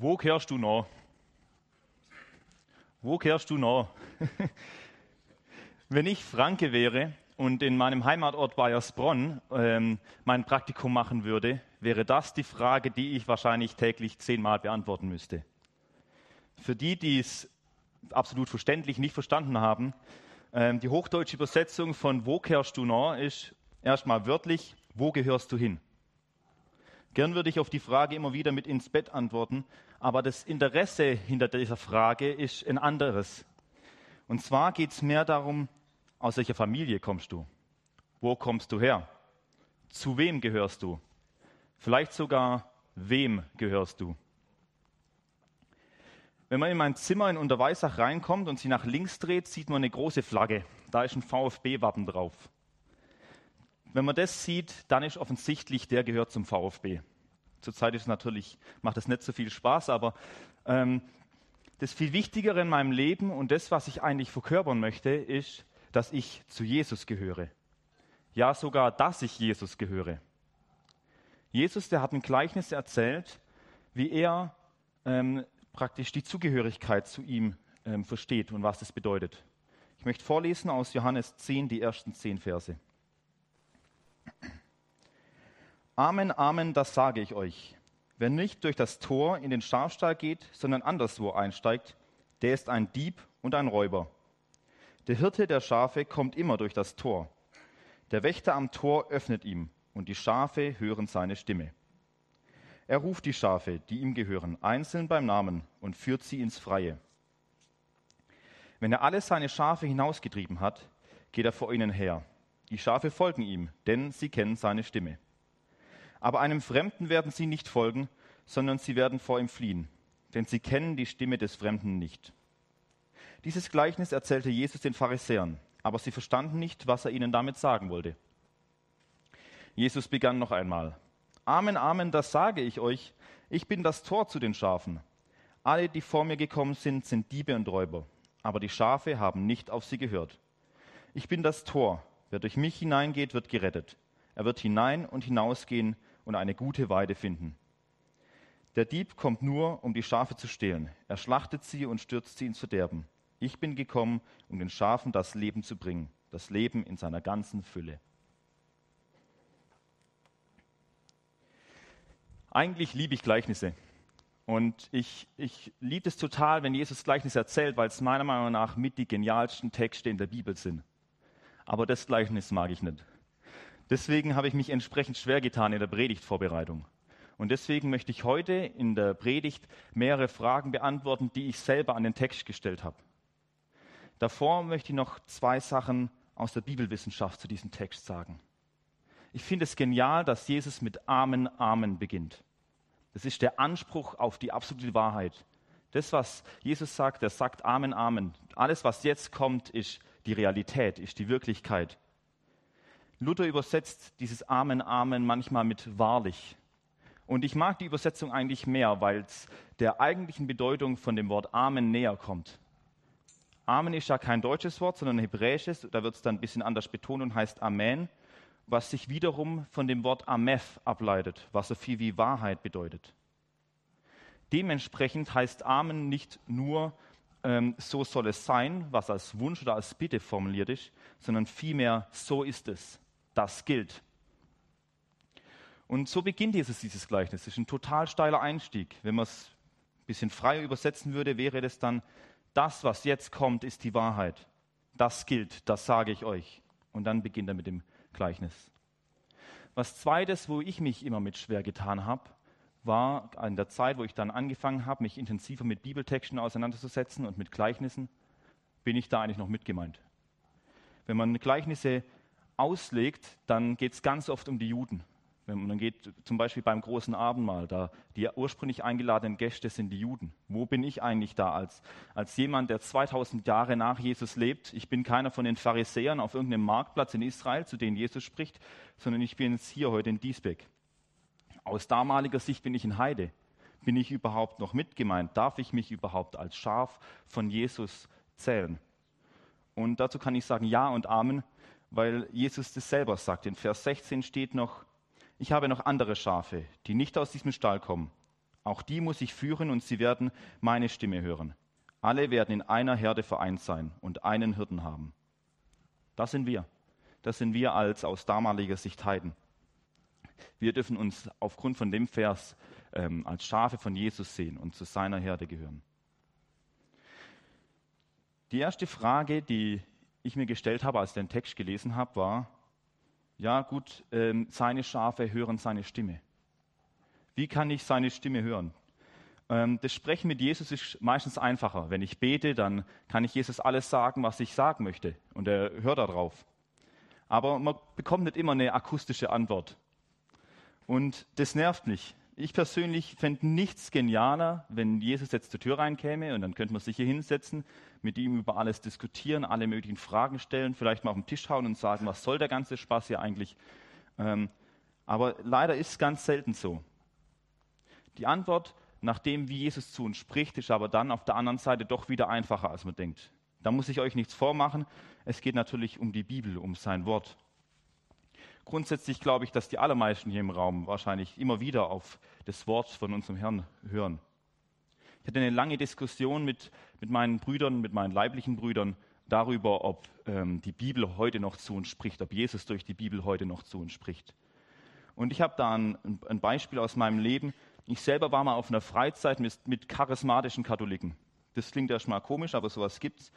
Wo kehrst du noch? Wo kehrst du noch? Wenn ich Franke wäre und in meinem Heimatort Baiersbronn mein Praktikum machen würde, wäre das die Frage, die ich wahrscheinlich täglich 10-mal beantworten müsste. Für die, die es absolut verständlich nicht verstanden haben, die hochdeutsche Übersetzung von Wo kehrst du noch ist erstmal wörtlich, wo gehörst du hin? Gern würde ich auf die Frage immer wieder mit ins Bett antworten, aber das Interesse hinter dieser Frage ist ein anderes. Und zwar geht es mehr darum, aus welcher Familie kommst du? Wo kommst du her? Zu wem gehörst du? Vielleicht sogar, wem gehörst du? Wenn man in mein Zimmer in Unterweissach reinkommt und sie nach links dreht, sieht man eine große Flagge. Da ist ein VfB-Wappen drauf. Wenn man das sieht, dann ist offensichtlich, der gehört zum VfB. Zurzeit ist es natürlich, macht es nicht so viel Spaß, aber das viel Wichtigere in meinem Leben und das, was ich eigentlich verkörpern möchte, ist, dass ich zu Jesus gehöre. Ja, sogar, dass ich Jesus gehöre. Jesus, der hat ein Gleichnis erzählt, wie er praktisch die Zugehörigkeit zu ihm versteht und was das bedeutet. Ich möchte vorlesen aus Johannes 10, die ersten 10 Verse. Amen, Amen, das sage ich euch. Wer nicht durch das Tor in den Schafstall geht, sondern anderswo einsteigt, der ist ein Dieb und ein Räuber. Der Hirte der Schafe kommt immer durch das Tor. Der Wächter am Tor öffnet ihm, und die Schafe hören seine Stimme. Er ruft die Schafe, die ihm gehören, einzeln beim Namen und führt sie ins Freie. Wenn er alle seine Schafe hinausgetrieben hat, geht er vor ihnen her. Die Schafe folgen ihm, denn sie kennen seine Stimme. Aber einem Fremden werden sie nicht folgen, sondern sie werden vor ihm fliehen, denn sie kennen die Stimme des Fremden nicht. Dieses Gleichnis erzählte Jesus den Pharisäern, aber sie verstanden nicht, was er ihnen damit sagen wollte. Jesus begann noch einmal. Amen, Amen, das sage ich euch, ich bin das Tor zu den Schafen. Alle, die vor mir gekommen sind, sind Diebe und Räuber, aber die Schafe haben nicht auf sie gehört. Ich bin das Tor, wer durch mich hineingeht, wird gerettet. Er wird hinein und hinausgehen und eine gute Weide finden. Der Dieb kommt nur, um die Schafe zu stehlen. Er schlachtet sie und stürzt sie ins Verderben. Ich bin gekommen, um den Schafen das Leben zu bringen, das Leben in seiner ganzen Fülle. Eigentlich liebe ich Gleichnisse. Und ich liebe es total, wenn Jesus Gleichnisse erzählt, weil es meiner Meinung nach mit die genialsten Texte in der Bibel sind. Aber das Gleichnis mag ich nicht. Deswegen habe ich mich entsprechend schwer getan in der Predigtvorbereitung. Und deswegen möchte ich heute in der Predigt mehrere Fragen beantworten, die ich selber an den Text gestellt habe. Davor möchte ich noch 2 Sachen aus der Bibelwissenschaft zu diesem Text sagen. Ich finde es genial, dass Jesus mit Amen, Amen beginnt. Das ist der Anspruch auf die absolute Wahrheit. Das, was Jesus sagt, er sagt Amen, Amen. Alles, was jetzt kommt, ist die Realität, ist die Wirklichkeit. Luther übersetzt dieses Amen, Amen manchmal mit wahrlich. Und ich mag die Übersetzung eigentlich mehr, weil es der eigentlichen Bedeutung von dem Wort Amen näher kommt. Amen ist ja kein deutsches Wort, sondern ein hebräisches. Da wird es dann ein bisschen anders betont und heißt Amen, was sich wiederum von dem Wort Ameth ableitet, was so viel wie Wahrheit bedeutet. Dementsprechend heißt Amen nicht nur, so soll es sein, was als Wunsch oder als Bitte formuliert ist, sondern vielmehr, so ist es. Das gilt. Und so beginnt dieses Gleichnis. Das ist ein total steiler Einstieg. Wenn man es ein bisschen freier übersetzen würde, wäre das dann, das, was jetzt kommt, ist die Wahrheit. Das gilt, das sage ich euch. Und dann beginnt er mit dem Gleichnis. Was Zweites, wo ich mich immer mit schwer getan habe, war an der Zeit, wo ich dann angefangen habe, mich intensiver mit Bibeltexten auseinanderzusetzen und mit Gleichnissen, bin ich da eigentlich noch mitgemeint. Wenn man Gleichnisse auslegt, dann geht es ganz oft um die Juden. Man geht zum Beispiel beim großen Abendmahl, da die ursprünglich eingeladenen Gäste sind die Juden. Wo bin ich eigentlich da als jemand, der 2000 Jahre nach Jesus lebt? Ich bin keiner von den Pharisäern auf irgendeinem Marktplatz in Israel, zu denen Jesus spricht, sondern ich bin jetzt hier heute in Diesbeck. Aus damaliger Sicht bin ich ein Heide. Bin ich überhaupt noch mitgemeint? Darf ich mich überhaupt als Schaf von Jesus zählen? Und dazu kann ich sagen Ja und Amen, weil Jesus das selber sagt. In Vers 16 steht noch, ich habe noch andere Schafe, die nicht aus diesem Stall kommen. Auch die muss ich führen und sie werden meine Stimme hören. Alle werden in einer Herde vereint sein und einen Hirten haben. Das sind wir. Das sind wir als aus damaliger Sicht Heiden. Wir dürfen uns aufgrund von dem Vers als Schafe von Jesus sehen und zu seiner Herde gehören. Die erste Frage, die ich mir gestellt habe, als ich den Text gelesen habe, war, ja gut, seine Schafe hören seine Stimme. Wie kann ich seine Stimme hören? Das Sprechen mit Jesus ist meistens einfacher. Wenn ich bete, dann kann ich Jesus alles sagen, was ich sagen möchte. Und er hört darauf. Aber man bekommt nicht immer eine akustische Antwort. Und das nervt mich. Ich persönlich fände nichts genialer, wenn Jesus jetzt zur Tür reinkäme und dann könnte man sich hier hinsetzen, mit ihm über alles diskutieren, alle möglichen Fragen stellen, vielleicht mal auf den Tisch hauen und sagen, was soll der ganze Spaß hier eigentlich? Aber leider ist es ganz selten so. Die Antwort, nachdem wie Jesus zu uns spricht, ist aber dann auf der anderen Seite doch wieder einfacher, als man denkt. Da muss ich euch nichts vormachen. Es geht natürlich um die Bibel, um sein Wort. Grundsätzlich glaube ich, dass die allermeisten hier im Raum wahrscheinlich immer wieder auf das Wort von unserem Herrn hören. Ich hatte eine lange Diskussion mit meinen Brüdern, mit meinen leiblichen Brüdern, darüber, ob die Bibel heute noch zu uns spricht, ob Jesus durch die Bibel heute noch zu uns spricht. Und ich habe da ein Beispiel aus meinem Leben. Ich selber war mal auf einer Freizeit mit charismatischen Katholiken. Das klingt erstmal komisch, aber sowas gibt's.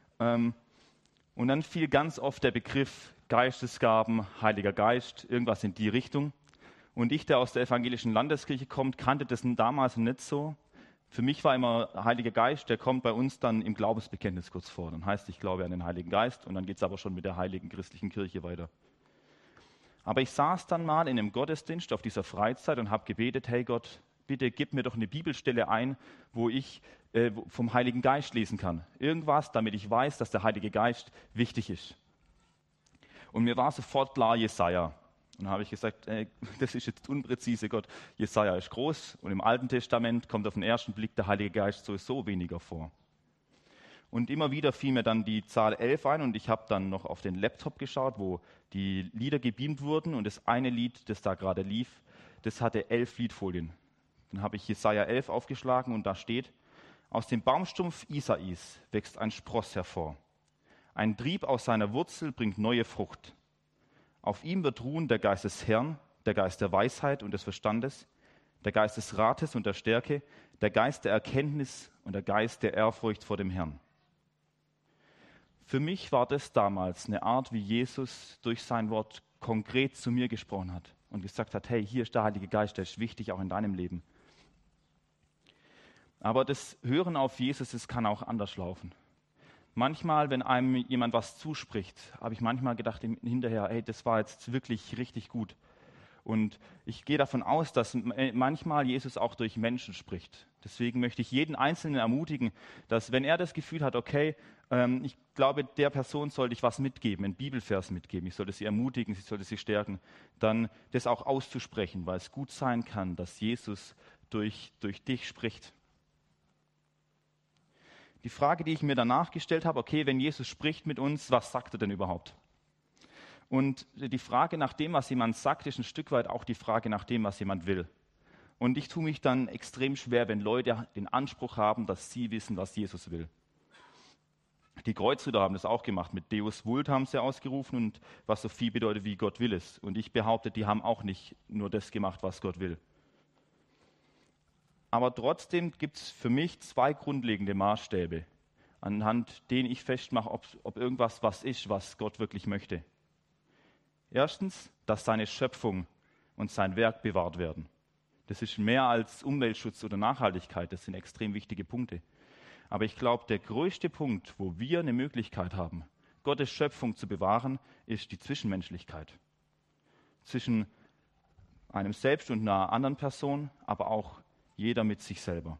Und dann fiel ganz oft der Begriff Geistesgaben, Heiliger Geist, irgendwas in die Richtung. Und ich, der aus der evangelischen Landeskirche kommt, kannte das damals nicht so. Für mich war immer Heiliger Geist, der kommt bei uns dann im Glaubensbekenntnis kurz vor. Dann heißt, ich glaube an den Heiligen Geist und dann geht es aber schon mit der heiligen christlichen Kirche weiter. Aber ich saß dann mal in einem Gottesdienst auf dieser Freizeit und habe gebetet, hey Gott, bitte gib mir doch eine Bibelstelle ein, wo ich vom Heiligen Geist lesen kann. Irgendwas, damit ich weiß, dass der Heilige Geist wichtig ist. Und mir war sofort klar, Jesaja. Und dann habe ich gesagt, das ist jetzt unpräzise, Gott. Jesaja ist groß und im Alten Testament kommt auf den ersten Blick der Heilige Geist sowieso weniger vor. Und immer wieder fiel mir dann die Zahl 11 ein und ich habe dann noch auf den Laptop geschaut, wo die Lieder gebeamt wurden und das eine Lied, das da gerade lief, das hatte 11 Liedfolien. Dann habe ich Jesaja 11 aufgeschlagen und da steht, aus dem Baumstumpf Isais wächst ein Spross hervor. Ein Trieb aus seiner Wurzel bringt neue Frucht. Auf ihm wird ruhen der Geist des Herrn, der Geist der Weisheit und des Verstandes, der Geist des Rates und der Stärke, der Geist der Erkenntnis und der Geist der Ehrfurcht vor dem Herrn. Für mich war das damals eine Art, wie Jesus durch sein Wort konkret zu mir gesprochen hat und gesagt hat, hey, hier ist der Heilige Geist, der ist wichtig auch in deinem Leben. Aber das Hören auf Jesus, das kann auch anders laufen. Manchmal, wenn einem jemand was zuspricht, habe ich manchmal gedacht hinterher, hey, das war jetzt wirklich richtig gut. Und ich gehe davon aus, dass manchmal Jesus auch durch Menschen spricht. Deswegen möchte ich jeden Einzelnen ermutigen, dass wenn er das Gefühl hat, okay, ich glaube, der Person sollte ich was mitgeben, einen Bibelvers mitgeben, ich sollte sie ermutigen, ich sollte sie stärken, dann das auch auszusprechen, weil es gut sein kann, dass Jesus durch dich spricht. Die Frage, die ich mir danach gestellt habe, okay, wenn Jesus spricht mit uns, was sagt er denn überhaupt? Und die Frage nach dem, was jemand sagt, ist ein Stück weit auch die Frage nach dem, was jemand will. Und ich tue mich dann extrem schwer, wenn Leute den Anspruch haben, dass sie wissen, was Jesus will. Die Kreuzritter haben das auch gemacht. Mit Deus Vult haben sie ausgerufen und was so viel bedeutet, wie Gott will es. Und ich behaupte, die haben auch nicht nur das gemacht, was Gott will. Aber trotzdem gibt es für mich 2 grundlegende Maßstäbe, anhand denen ich festmache, ob irgendwas was ist, was Gott wirklich möchte. Erstens, dass seine Schöpfung und sein Werk bewahrt werden. Das ist mehr als Umweltschutz oder Nachhaltigkeit, das sind extrem wichtige Punkte. Aber ich glaube, der größte Punkt, wo wir eine Möglichkeit haben, Gottes Schöpfung zu bewahren, ist die Zwischenmenschlichkeit. Zwischen einem selbst und einer anderen Person, aber auch jeder mit sich selber.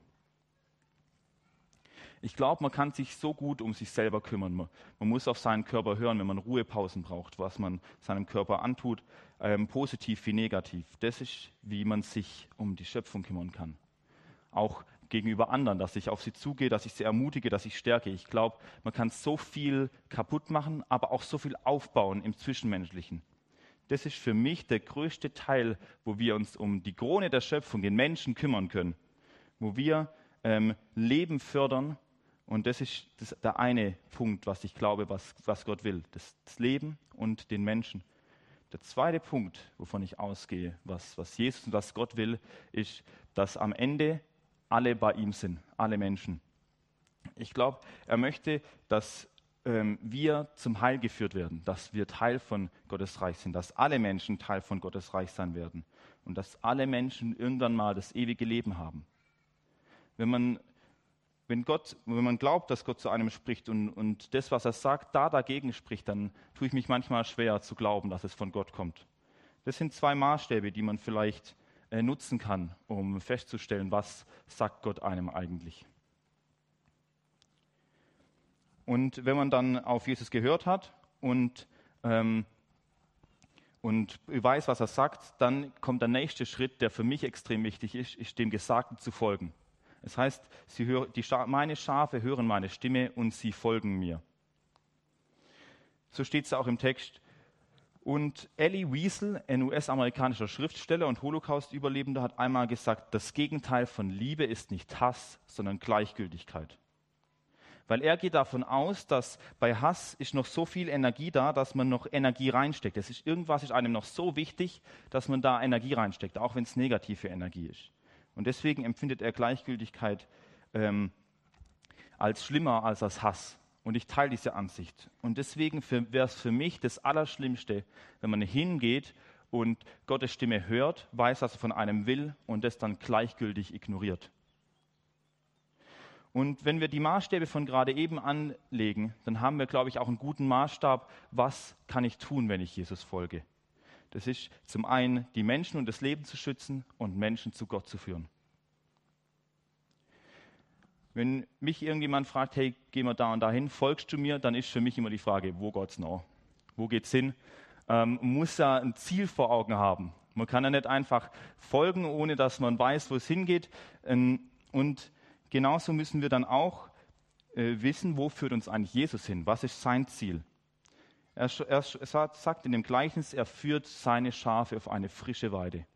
Ich glaube, man kann sich so gut um sich selber kümmern. Man muss auf seinen Körper hören, wenn man Ruhepausen braucht, was man seinem Körper antut, positiv wie negativ. Das ist, wie man sich um die Schöpfung kümmern kann. Auch gegenüber anderen, dass ich auf sie zugehe, dass ich sie ermutige, dass ich stärke. Ich glaube, man kann so viel kaputt machen, aber auch so viel aufbauen im Zwischenmenschlichen. Das ist für mich der größte Teil, wo wir uns um die Krone der Schöpfung, den Menschen, kümmern können. wo wir Leben fördern. Und das ist der eine Punkt, was ich glaube, was Gott will. Das Leben und den Menschen. Der zweite Punkt, wovon ich ausgehe, was Jesus und was Gott will, ist, dass am Ende alle bei ihm sind, alle Menschen. Ich glaube, er möchte, dass wir zum Heil geführt werden, dass wir Teil von Gottes Reich sind, dass alle Menschen Teil von Gottes Reich sein werden und dass alle Menschen irgendwann mal das ewige Leben haben. Wenn man glaubt, dass Gott zu einem spricht und das, was er sagt, dagegen spricht, dann tue ich mich manchmal schwer zu glauben, dass es von Gott kommt. Das sind zwei Maßstäbe, die man vielleicht nutzen kann, um festzustellen, was sagt Gott einem eigentlich. Und wenn man dann auf Jesus gehört hat und weiß, was er sagt, dann kommt der nächste Schritt, der für mich extrem wichtig ist dem Gesagten zu folgen. Das heißt, meine Schafe hören meine Stimme und sie folgen mir. So steht es auch im Text. Und Elie Wiesel, ein US-amerikanischer Schriftsteller und Holocaust-Überlebender, hat einmal gesagt, das Gegenteil von Liebe ist nicht Hass, sondern Gleichgültigkeit. Weil er geht davon aus, dass bei Hass ist noch so viel Energie da, dass man noch Energie reinsteckt. Irgendwas ist einem noch so wichtig, dass man da Energie reinsteckt, auch wenn es negative Energie ist. Und deswegen empfindet er Gleichgültigkeit als schlimmer als Hass. Und ich teile diese Ansicht. Und deswegen wäre es für mich das Allerschlimmste, wenn man hingeht und Gottes Stimme hört, weiß, was er von einem will und das dann gleichgültig ignoriert. Und wenn wir die Maßstäbe von gerade eben anlegen, dann haben wir, glaube ich, auch einen guten Maßstab, was kann ich tun, wenn ich Jesus folge. Das ist zum einen, die Menschen und das Leben zu schützen und Menschen zu Gott zu führen. Wenn mich irgendjemand fragt, hey, gehen wir da und dahin, folgst du mir, dann ist für mich immer die Frage, wo geht's noch? Wo geht's hin? Man muss ja ein Ziel vor Augen haben. Man kann ja nicht einfach folgen, ohne dass man weiß, wo es hingeht. Und genauso müssen wir dann auch wissen, wo führt uns eigentlich Jesus hin? Was ist sein Ziel? Er sagt in dem Gleichnis, er führt seine Schafe auf eine frische Weide.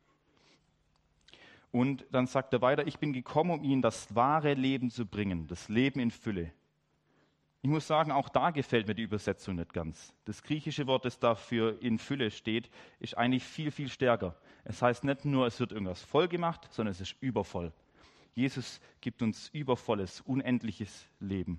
Und dann sagt er weiter, ich bin gekommen, um ihnen das wahre Leben zu bringen, das Leben in Fülle. Ich muss sagen, auch da gefällt mir die Übersetzung nicht ganz. Das griechische Wort, das dafür in Fülle steht, ist eigentlich viel, viel stärker. Es heißt nicht nur, es wird irgendwas voll gemacht, sondern es ist übervoll. Jesus gibt uns übervolles, unendliches Leben.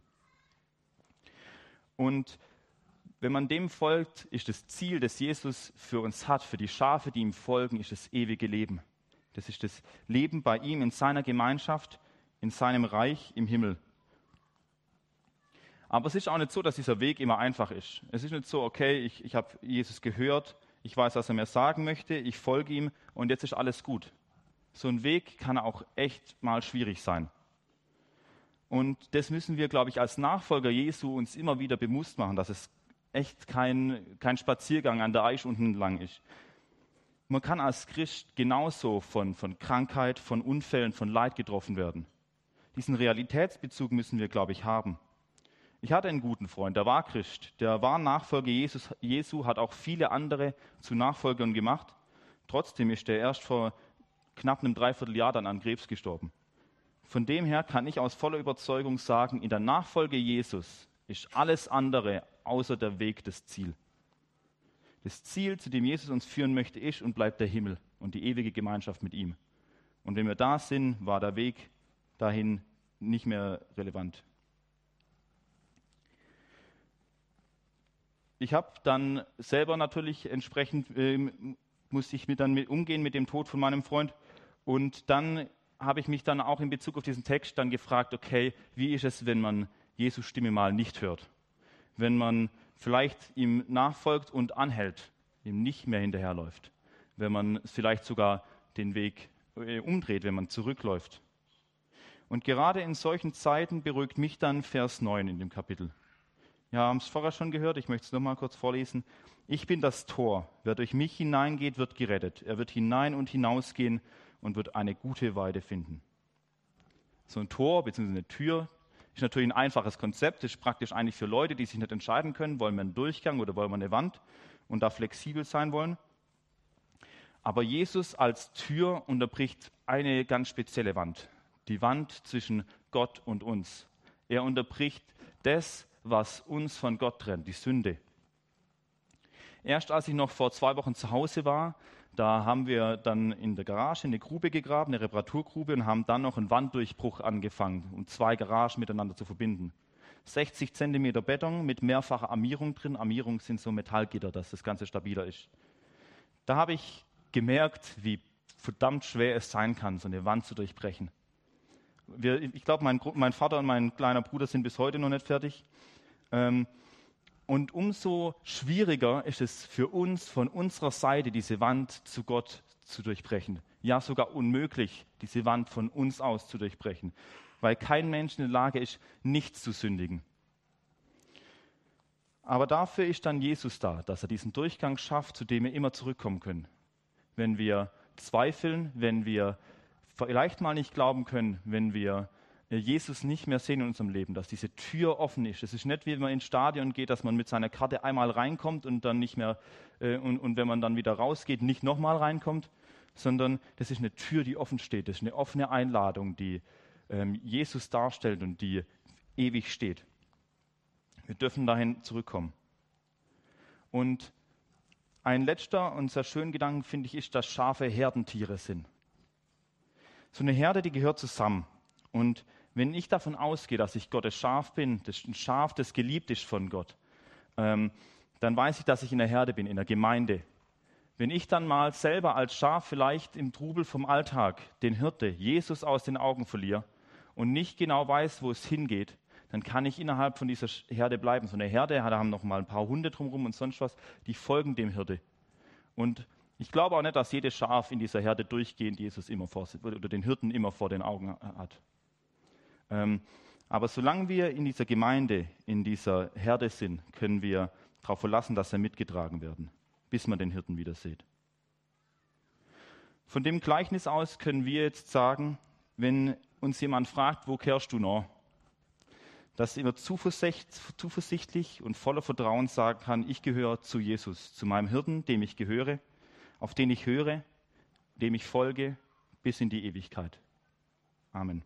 Und wenn man dem folgt, ist das Ziel, das Jesus für uns hat, für die Schafe, die ihm folgen, ist das ewige Leben. Das ist das Leben bei ihm in seiner Gemeinschaft, in seinem Reich im Himmel. Aber es ist auch nicht so, dass dieser Weg immer einfach ist. Es ist nicht so, okay, ich habe Jesus gehört, ich weiß, was er mir sagen möchte, ich folge ihm und jetzt ist alles gut. So ein Weg kann auch echt mal schwierig sein. Und das müssen wir, glaube ich, als Nachfolger Jesu uns immer wieder bewusst machen, dass es echt kein Spaziergang an der Aisch unten lang ist. Man kann als Christ genauso von Krankheit, von Unfällen, von Leid getroffen werden. Diesen Realitätsbezug müssen wir, glaube ich, haben. Ich hatte einen guten Freund, der war Christ, der war Nachfolger Jesu, hat auch viele andere zu Nachfolgern gemacht. Trotzdem ist er erst vor knapp einem Dreivierteljahr dann an Krebs gestorben. Von dem her kann ich aus voller Überzeugung sagen, in der Nachfolge Jesus ist alles andere außer der Weg das Ziel. Das Ziel, zu dem Jesus uns führen möchte, ist und bleibt der Himmel und die ewige Gemeinschaft mit ihm. Und wenn wir da sind, war der Weg dahin nicht mehr relevant. Ich habe dann selber natürlich entsprechend, musste ich damit umgehen mit dem Tod von meinem Freund. Und dann habe ich mich dann auch in Bezug auf diesen Text dann gefragt, okay, wie ist es, wenn man Jesu Stimme mal nicht hört? Wenn man vielleicht ihm nachfolgt und anhält, ihm nicht mehr hinterherläuft. Wenn man vielleicht sogar den Weg umdreht, wenn man zurückläuft. Und gerade in solchen Zeiten beruhigt mich dann Vers 9 in dem Kapitel. Ja, haben es vorher schon gehört, ich möchte es nochmal kurz vorlesen. Ich bin das Tor, wer durch mich hineingeht, wird gerettet. Er wird hinein und hinausgehen und wird eine gute Weide finden. So ein Tor bzw. eine Tür ist natürlich ein einfaches Konzept, ist praktisch eigentlich für Leute, die sich nicht entscheiden können, wollen wir einen Durchgang oder wollen wir eine Wand und da flexibel sein wollen. Aber Jesus als Tür unterbricht eine ganz spezielle Wand. die Wand zwischen Gott und uns. Er unterbricht das, was uns von Gott trennt, die Sünde. Erst als ich noch vor 2 Wochen zu Hause war, da haben wir dann in der Garage eine Grube gegraben, eine Reparaturgrube, und haben dann noch einen Wanddurchbruch angefangen, um 2 Garagen miteinander zu verbinden. 60 Zentimeter Beton mit mehrfacher Armierung drin. Armierung sind so Metallgitter, dass das Ganze stabiler ist. Da habe ich gemerkt, wie verdammt schwer es sein kann, so eine Wand zu durchbrechen. Ich glaube, mein Vater und mein kleiner Bruder sind bis heute noch nicht fertig. Und umso schwieriger ist es für uns, von unserer Seite diese Wand zu Gott zu durchbrechen. Ja, sogar unmöglich, diese Wand von uns aus zu durchbrechen, weil kein Mensch in der Lage ist, nichts zu sündigen. Aber dafür ist dann Jesus da, dass er diesen Durchgang schafft, zu dem wir immer zurückkommen können. Wenn wir zweifeln, wenn wir vielleicht mal nicht glauben können, wenn wir Jesus nicht mehr sehen in unserem Leben, dass diese Tür offen ist. Es ist nicht, wie wenn man ins Stadion geht, dass man mit seiner Karte einmal reinkommt und dann nicht mehr, und wenn man dann wieder rausgeht, nicht nochmal reinkommt, sondern das ist eine Tür, die offen steht. Das ist eine offene Einladung, die Jesus darstellt und die ewig steht. Wir dürfen dahin zurückkommen. Und ein letzter und sehr schöner Gedanke, finde ich, ist, dass Schafe Herdentiere sind. So eine Herde, die gehört zusammen. Und wenn ich davon ausgehe, dass ich Gottes Schaf bin, das ein Schaf, das geliebt ist von Gott, dann weiß ich, dass ich in der Herde bin, in der Gemeinde. Wenn ich dann mal selber als Schaf vielleicht im Trubel vom Alltag den Hirte, Jesus, aus den Augen verliere und nicht genau weiß, wo es hingeht, dann kann ich innerhalb von dieser Herde bleiben. So eine Herde, da haben noch mal ein paar Hunde drumherum und sonst was, die folgen dem Hirte. Und ich glaube auch nicht, dass jedes Schaf in dieser Herde durchgehend Jesus immer oder den Hirten immer vor den Augen hat. Aber solange wir in dieser Gemeinde, in dieser Herde sind, können wir darauf verlassen, dass wir mitgetragen werden, bis man den Hirten wieder sieht. Von dem Gleichnis aus können wir jetzt sagen, wenn uns jemand fragt, wo kehrst du noch? Dass er zuversichtlich und voller Vertrauen sagen kann, ich gehöre zu Jesus, zu meinem Hirten, dem ich gehöre, auf den ich höre, dem ich folge, bis in die Ewigkeit. Amen.